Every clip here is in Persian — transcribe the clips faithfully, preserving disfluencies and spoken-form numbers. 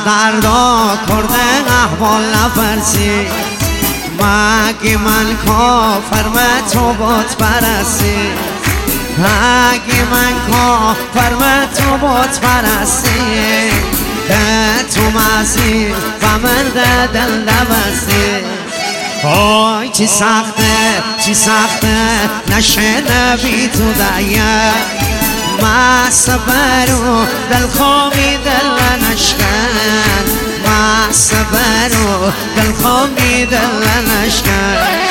دردا کرده احوال نپرسی مگه من کافر و تو بت پرستی اگه من کافر و تو بت پرستی ده تو مزید و مرد دل نبستی آی چی سخته چی سخته نشه بی تو دیا ما صبر و دل خوابی دل نشکن ما صبر و دل خوابی دل نشکن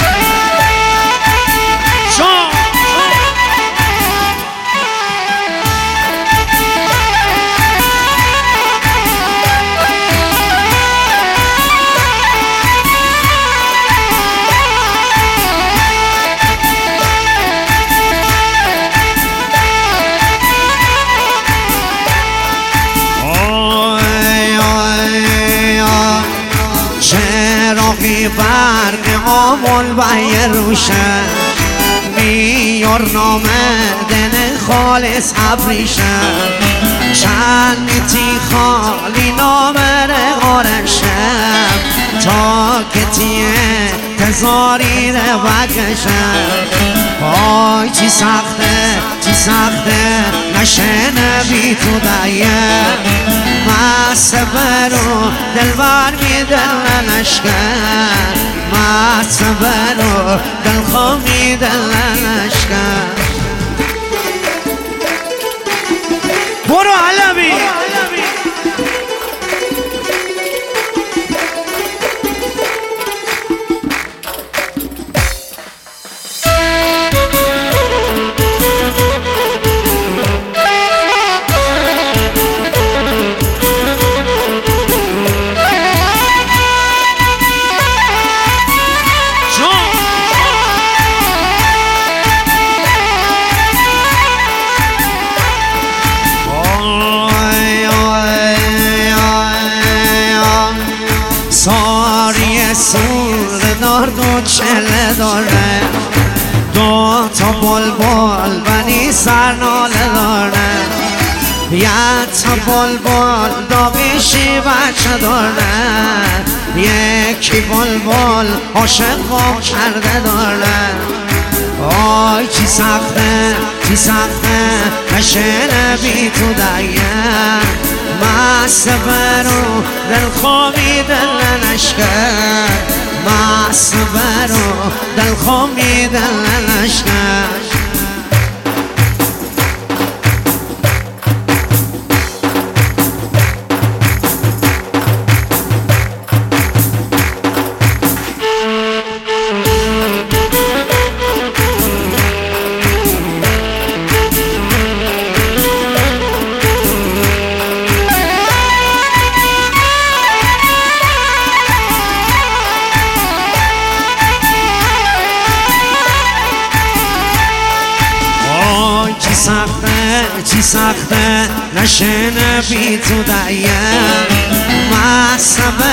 برق آمول بای روشن میار نامه دن خالص ابریشن چندی خالی نامه غارشم تا که تیه تزاری رو بکشم آی چی سخته چی سخته نشه بی تو دیه ما صبر و دلبر می دل نشکن ما صبر و دل خو می دل نشکن برو علمی سور دار دو چله داره دو تا بلبل بنی سرناله داره یه تا بلبل داغیشی بچه داره یکی بلبل عاشق خواب کرده داره آی چی سخته چی سخته نشه بی تو دیه ما صبر و دل خوابی دل نشکن ما صبر و دل خوابی دل نشکن سخته چی سخته نشه بی تو دیه ما صبر